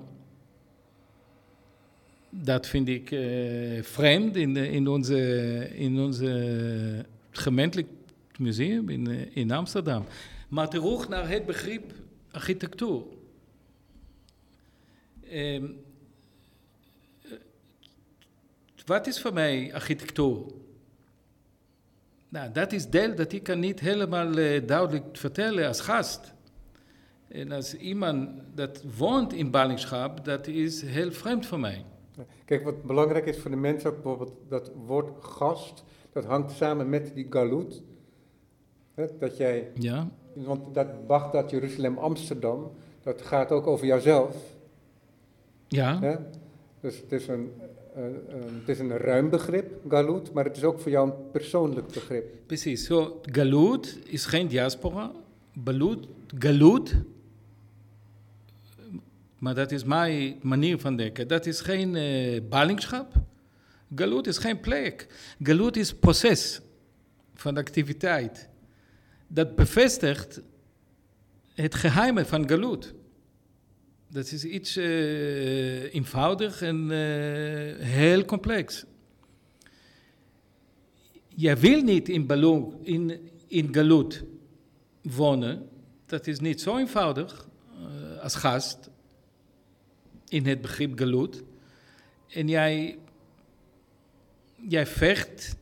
Dat vind ik uh, vreemd in, de, in onze, in onze gemeentelijk museum in, uh, in Amsterdam. Maar terug naar het begrip architectuur. Um, wat is voor mij architectuur? Nou, dat is deel dat ik kan niet helemaal uh, duidelijk vertellen als gast. En als iemand dat woont in ballingschap, dat is heel vreemd voor mij. Kijk, wat belangrijk is voor de mensen, ook bijvoorbeeld dat woord gast, dat hangt samen met die galut. Hè, dat jij, Ja. want dat Bagdad, Jeruzalem, Amsterdam, dat gaat ook over jouzelf. Ja. Hè? Dus het is een, uh, uh, het is een ruim begrip, galut, maar het is ook voor jou een persoonlijk begrip. Precies. So, galut is geen diaspora. Balut, galut, maar dat is mijn manier van denken. Dat is geen uh, ballingschap. Galut is geen plek. Galut is proces van activiteit. Dat bevestigt het geheim van galut. Dat is iets uh, eenvoudig en uh, heel complex. Je wil niet in, ballon, in, in galut wonen. Dat is niet zo eenvoudig uh, als gast in het begrip galut. En jij, jij vecht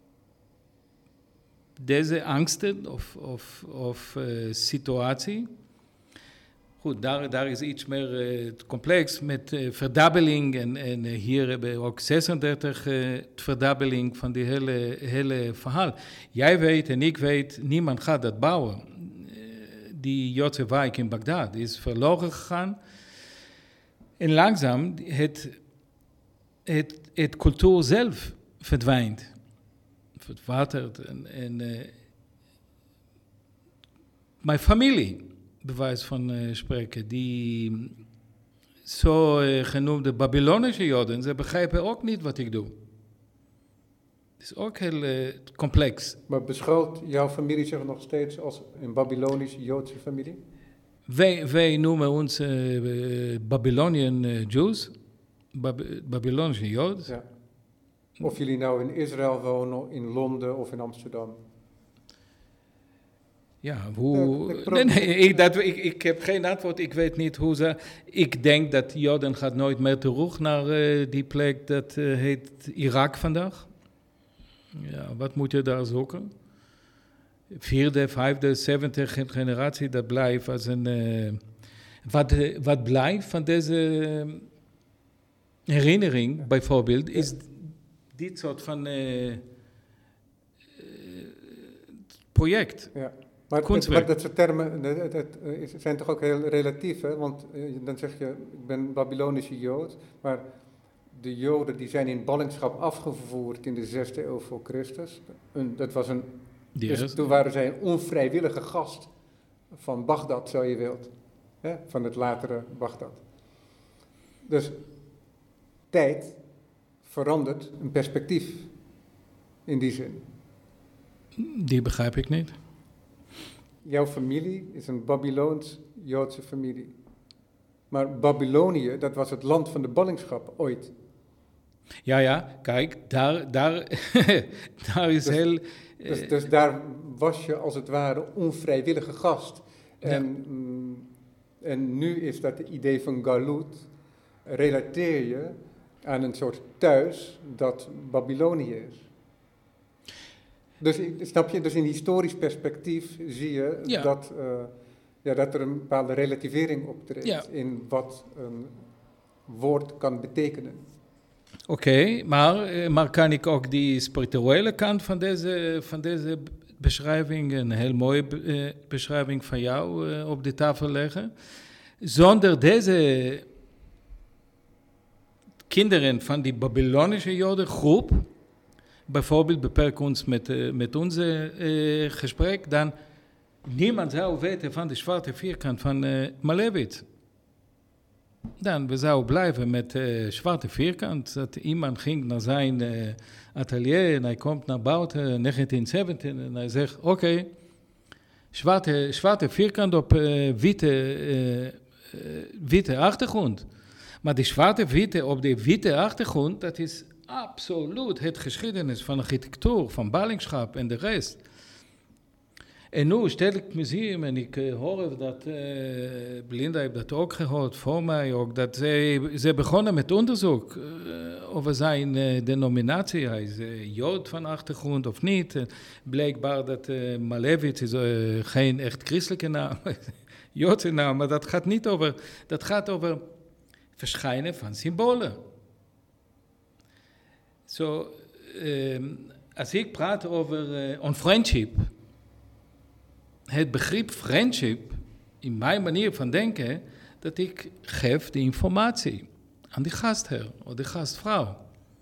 deze angsten of, of, of uh, situatie. Goed, daar, daar is iets meer uh, complex met uh, verdubbeling. En, en uh, hier hebben we ook zesendertig uh, verdubbeling van die hele, hele verhaal. Jij weet en ik weet, niemand gaat dat bouwen. Uh, die Joodse wijk in Bagdad is verloren gegaan. En langzaam het, het, het cultuur zelf verdwijnt. Verwaterd. En, en uh, mijn familie, bewijs van uh, spreken, die zo uh, genoemde Babylonische Joden, ze begrijpen ook niet wat ik doe. Het is ook heel uh, complex. Maar beschouwt jouw familie zich nog steeds als een Babylonische Joodse familie? Wij, wij noemen ons uh, Babylonian uh, Jews, Bab- Babylonische Joden. Ja. Of jullie nou in Israël wonen, in Londen of in Amsterdam? Ja, hoe... Ja, ik nee, nee, ik, dat, ik, ik heb geen antwoord. Ik weet niet hoe ze... Ik denk dat Joden gaat nooit meer terug naar uh, die plek dat uh, heet Irak vandaag. Ja, wat moet je daar zoeken? Vierde, vijfde, zevende generatie, dat blijft als een... Uh, wat, uh, wat blijft van deze uh, herinnering, ja. bijvoorbeeld, is ja. dit soort van uh, uh, project. Ja. Maar, het, maar dat soort termen dat, dat, dat zijn toch ook heel relatief, hè? Want uh, dan zeg je, ik ben Babylonische Jood, maar de Joden die zijn in ballingschap afgevoerd in de zesde eeuw voor Christus. Een, dat was een, dus toen waren zij een onvrijwillige gast van Bagdad, zo je wilt, hè? Van het latere Bagdad. Dus tijd verandert een perspectief in die zin. Die begrijp ik niet. Jouw familie is een Babyloons-Joodse familie. Maar Babylonië, dat was het land van de ballingschap ooit. Ja, ja, kijk, daar, daar, daar is dus, heel... Dus, uh, dus daar was je als het ware onvrijwillige gast. En, ja. mm, en nu is dat het idee van galut, relateer je aan een soort thuis dat Babylonië is. Dus snap je, dus in historisch perspectief zie je ja. dat, uh, ja, dat er een bepaalde relativering optreedt ja. in wat een woord kan betekenen. Oké, okay, maar, maar kan ik ook die spirituele kant van deze, van deze beschrijving, een heel mooie uh, beschrijving van jou uh, op de tafel leggen? Zonder deze kinderen van die Babylonische Jodengroep, bijvoorbeeld beperken ons met, uh, met onze uh, gesprek, dan niemand zou weten van de zwarte vierkant van uh, Malevich. dan we zouden blijven met uh, zwarte vierkant. Dat iemand ging naar zijn uh, atelier en hij komt naar buiten negentien zeventien en hij zegt, oké, okay, zwarte, zwarte vierkant op uh, witte, uh, uh, witte achtergrond. Maar die zwarte witte op die witte achtergrond, dat is absoluut het geschiedenis van architectuur, van ballingschap en de rest. En nu stel ik museum en ik uh, hoor dat, uh, Belinda heeft dat ook gehoord, voor mij ook, dat ze, ze begonnen met onderzoek uh, over zijn uh, denominatie. Hij is uh, Jood van achtergrond of niet. Uh, blijkbaar dat uh, Malevich is uh, geen echt christelijke naam, Joodse naam, maar dat gaat niet over, dat gaat over verschijnen van symbolen. Zo, so, uh, als ik praat over uh, on friendship, het begrip friendship, in mijn manier van denken, dat ik geef de informatie aan die gastheer of de gastvrouw.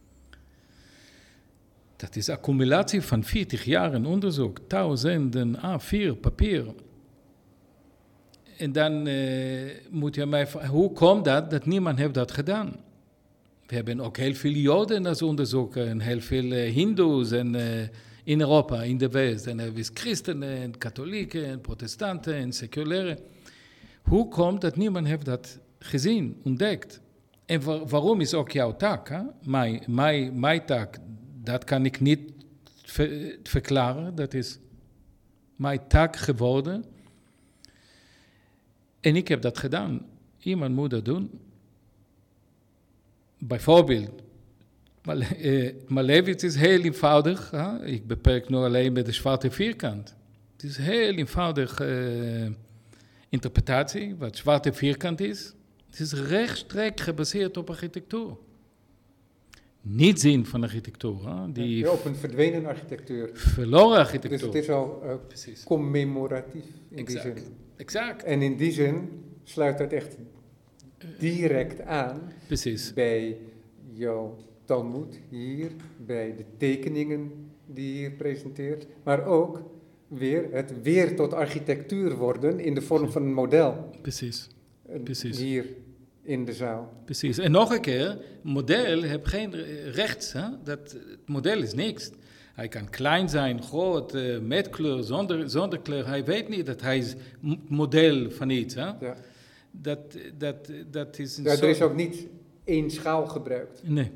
Dat is accumulatie van veertig jaar in onderzoek, duizenden A vier papier. En dan uh, moet je mij vragen, hoe komt dat dat niemand heeft dat gedaan? We hebben ook heel veel Joden als onderzoeken en heel veel uh, Hindoes en uh, in Europa, in de West. En er is christenen en katholieken en protestanten en secularen. Hoe komt dat niemand heeft dat gezien, ontdekt? En waar, waarom is ook jouw taak? Hè? Mijn, mijn, mijn taak, dat kan ik niet ver, verklaren. Dat is mijn taak geworden. En ik heb dat gedaan. Iemand moet dat doen. Bijvoorbeeld, Malevich is heel eenvoudig. Hè? Ik beperk nu alleen met de zwarte vierkant. Het is een heel eenvoudig uh, interpretatie, wat zwarte vierkant is. Het is rechtstreeks gebaseerd op architectuur. Niet zin van architectuur. Hè? Die ja, op een verdwenen architectuur. Verloren architectuur. Dus het is al uh, commemoratief in exact. die zin. Exact. En in die zin sluit dat echt direct aan Precies. bij jouw Talmud hier, bij de tekeningen die je hier presenteert, maar ook weer het weer tot architectuur worden in de vorm van een model. Precies. Precies. Hier in de zaal. Precies. En nog een keer, model heeft geen rechts. Hè? Dat, het model is niks. Hij kan klein zijn, groot, uh, met kleur, zonder, zonder kleur. Hij weet niet dat hij is model van iets. Hè? Ja. Dat, dat, dat is een ja, soort... Er is ook niet één schaal gebruikt. Nee.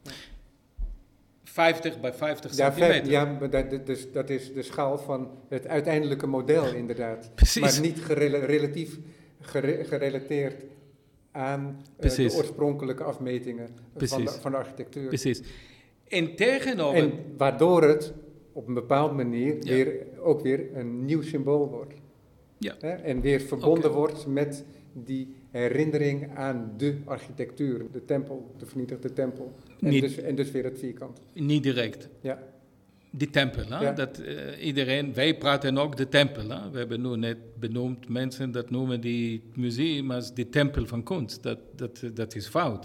vijftig bij vijftig ja, centimeter. Ja, maar dat, dus, dat is de schaal van het uiteindelijke model inderdaad. Precies. Maar niet gerela- relatief gere- gerelateerd aan uh, de oorspronkelijke afmetingen van de, van de architectuur. Precies. En tegenover... En waardoor het op een bepaalde manier ja. weer, ook weer een nieuw symbool wordt. Ja. Hè? En weer verbonden okay. wordt met die herinnering aan de architectuur, de tempel, de vernietigde tempel. En, Niet, dus, en dus weer het vierkant. Niet direct. Ja. Die tempel, hè? Ja. Dat, uh, iedereen, wij praten ook de tempel. Hè? We hebben nu net benoemd, mensen dat noemen die museum als de tempel van kunst. Dat, dat, dat is fout.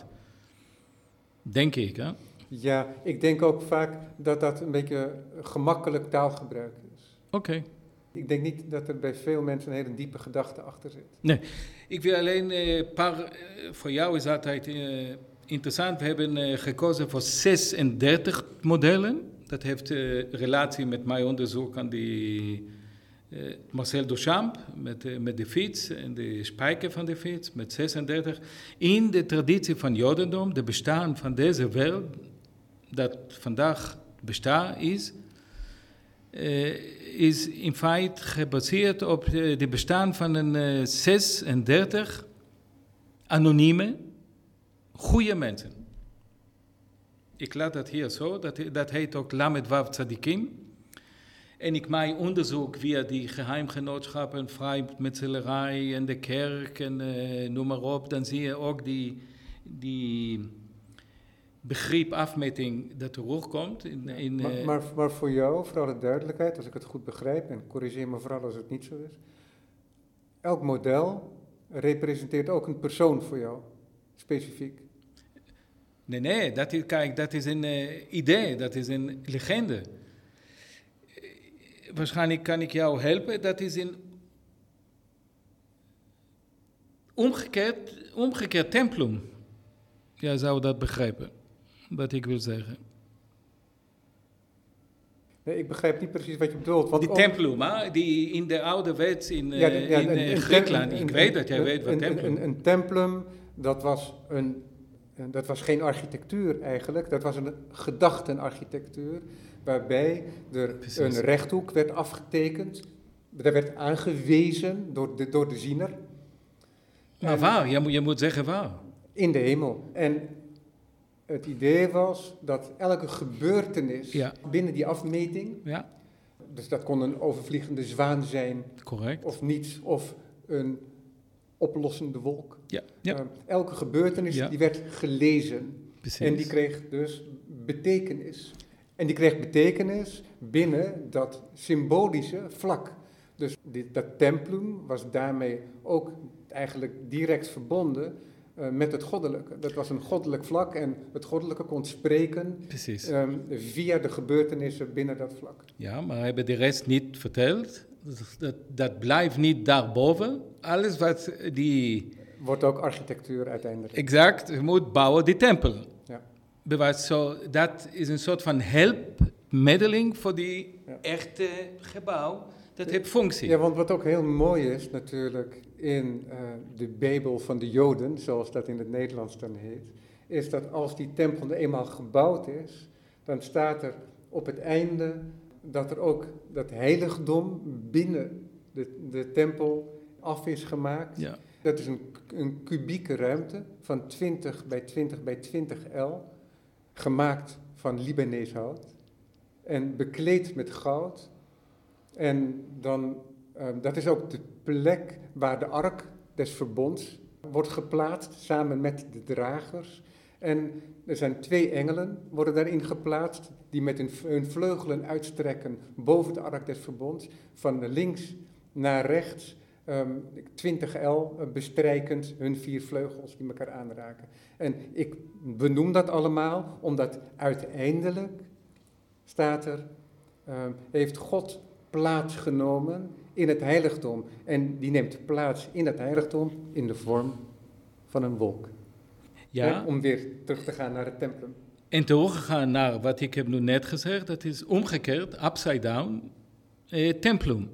Denk ik, hè? Ja, ik denk ook vaak dat dat een beetje gemakkelijk taalgebruik is. Oké. Okay. Ik denk niet dat er bij veel mensen een hele diepe gedachte achter zit. Nee, ik wil alleen een uh, paar, uh, voor jou is altijd uh, interessant, we hebben uh, gekozen voor zesendertig modellen. Dat heeft uh, relatie met mijn onderzoek aan die uh, Marcel Duchamp, met, uh, met de fiets en de spijker van de fiets, met zesendertig. In de traditie van Jodendom, de bestaan van deze wereld, dat vandaag bestaat is, uh, is in feite gebaseerd op de, de bestaan van een uh, zesendertig anonieme, goede mensen. Ik laat dat hier zo, dat, dat heet ook Lamed Wav Tzadikim. En ik maak onderzoek via die geheimgenootschappen, vrijmetselarij en de kerk en uh, noem maar op. Dan zie je ook die, die begrip afmeting dat terugkomt. In, in, uh, maar, maar, maar voor jou, voor alle duidelijkheid, als ik het goed begrijp, en corrigeer me vooral als het niet zo is. Elk model representeert ook een persoon voor jou, specifiek. Nee, nee, dat is, kijk, dat is een uh, idee, dat is een legende. Uh, waarschijnlijk kan ik jou helpen, dat is een omgekeerd, omgekeerd templum. Jij zou dat begrijpen, wat ik wil zeggen. Nee, ik begrijp niet precies wat je bedoelt. Want die ook, templum, hè? Die in de oude wet in, ja, de, ja, in een, een, Griekenland. Een, ik een, weet dat jij een, weet wat een, templum is. Een, een, een templum, dat was, een, dat was geen architectuur eigenlijk. Dat was een gedachtenarchitectuur, waarbij er Precies. een rechthoek werd afgetekend. Dat werd aangewezen door de, door de ziener. Maar en, waar? Je moet, je moet zeggen waar. In de hemel. En het idee was dat elke gebeurtenis ja. binnen die afmeting, ja. dus dat kon een overvliegende zwaan zijn, correct. Of niets, of een oplossende wolk. Ja. Ja. Uh, elke gebeurtenis ja. die werd gelezen. Precies. En die kreeg dus betekenis. En die kreeg betekenis binnen dat symbolische vlak. Dus dit, dat templum was daarmee ook eigenlijk direct verbonden uh, met het goddelijke. Dat was een goddelijk vlak en het goddelijke kon spreken um, via de gebeurtenissen binnen dat vlak. Ja, maar hebben de rest niet verteld. Dat, dat blijft niet daarboven. Alles wat die... Wordt ook architectuur uiteindelijk. Exact, je moet bouwen die tempel. Ja. Bewijs, zo, dat is een soort van helpmiddeling voor die ja. echte gebouw. Dat heeft functie. Ja, want wat ook heel mooi is natuurlijk in uh, de Bijbel van de Joden, zoals dat in het Nederlands dan heet, is dat als die tempel eenmaal gebouwd is, dan staat er op het einde dat er ook dat heiligdom binnen de, de tempel af is gemaakt. Ja. Dat is een, een kubieke ruimte van twintig bij twintig bij twintig el, gemaakt van Libanees hout en bekleed met goud. En dan, uh, dat is ook de plek waar de ark des verbonds wordt geplaatst, samen met de dragers. En er zijn twee engelen, worden daarin geplaatst, die met hun, hun vleugelen uitstrekken boven de ark des verbonds, van links naar rechts, um, twintig el, uh, bestrijkend hun vier vleugels die elkaar aanraken. En ik benoem dat allemaal, omdat uiteindelijk staat er, uh, heeft God plaatsgenomen in het heiligdom. En die neemt plaats in het heiligdom in de vorm van een wolk. Ja. Om weer terug te gaan naar het templum. En teruggegaan naar wat ik heb nu net gezegd, dat is omgekeerd, upside down, eh, templum.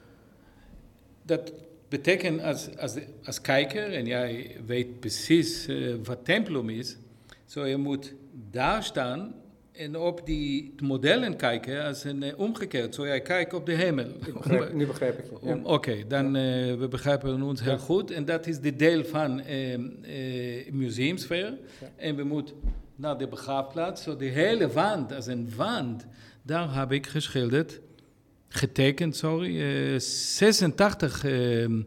Dat betekent als, als, als kijker, en jij weet precies uh, wat templum is, zo je moet daar staan en op die modellen kijken als een uh, omgekeerd. Zo jij kijkt op de hemel. Ik begrijp, nu begrijp ik je. Ja. Oké, okay, dan uh, we begrijpen ons heel ja. goed. En dat is de deel van uh, uh, museumsfeer. Ja. En we moeten naar de begraafplaats. Zo de hele wand, als een wand, daar heb ik geschilderd, getekend, sorry, uh, zesentachtig uh, uh,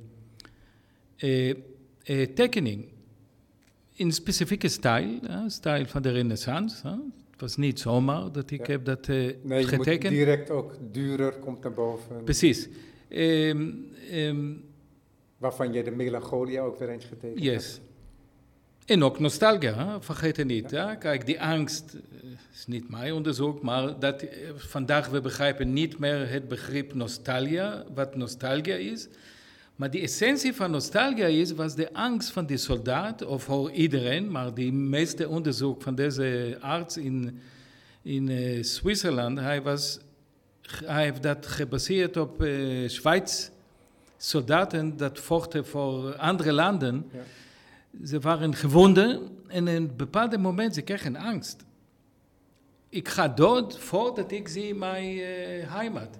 uh, tekeningen. In specifieke stijl, uh, stijl van de Renaissance. Uh. Het was niet zomaar dat ik ja. heb dat uh, nee, getekend. Nee, je moet direct ook duurder komt naar boven. Precies. Um, um, Waarvan je de melancholia ook weer eens getekend yes. hebt. En ook nostalgia, hè? Vergeet het niet. Ja. Hè? Kijk, die angst uh, is niet mijn onderzoek, maar dat, uh, vandaag we begrijpen niet meer het begrip nostalgia, wat nostalgia is. Maar de essentie van nostalgia is, was de angst van de soldaat, of voor iedereen, maar de meeste onderzoek van deze arts in, in uh, Zwitserland, hij, was, hij heeft dat gebaseerd op uh, Schweiz soldaten dat vochten voor andere landen. Ja. Ze waren gewonden en in een bepaald moment ze kregen angst. Ik ga dood voordat ik zie mijn uh, heimat.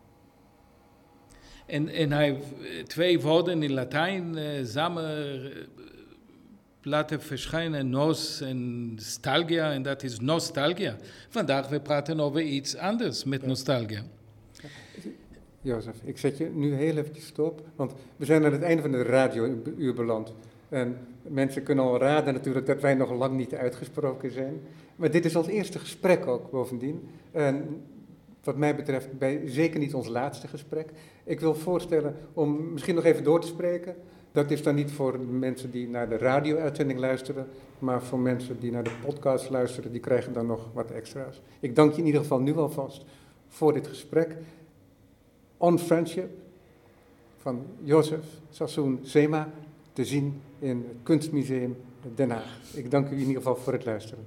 En, en hij heeft twee woorden in Latijn uh, samen uh, laten verschijnen, nos en nostalgia, en dat is nostalgia. Vandaag we praten over iets anders met ja. nostalgia. Jozef, ik zet je nu heel eventjes stop, want we zijn aan het einde van de radiouur beland. En mensen kunnen al raden natuurlijk dat wij nog lang niet uitgesproken zijn. Maar dit is ons eerste gesprek ook bovendien. En wat mij betreft bij, zeker niet ons laatste gesprek. Ik wil voorstellen om misschien nog even door te spreken. Dat is dan niet voor mensen die naar de radio-uitzending luisteren, maar voor mensen die naar de podcast luisteren, die krijgen dan nog wat extra's. Ik dank je in ieder geval nu alvast voor dit gesprek. On Friendship van Jozef Sassoon Sema te zien in het Kunstmuseum Den Haag. Ik dank u in ieder geval voor het luisteren.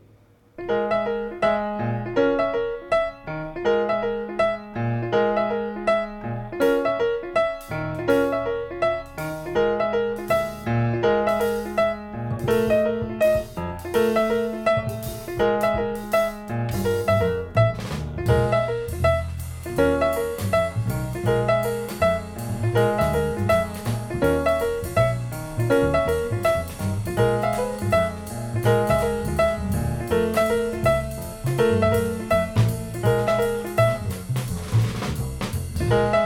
Thank you.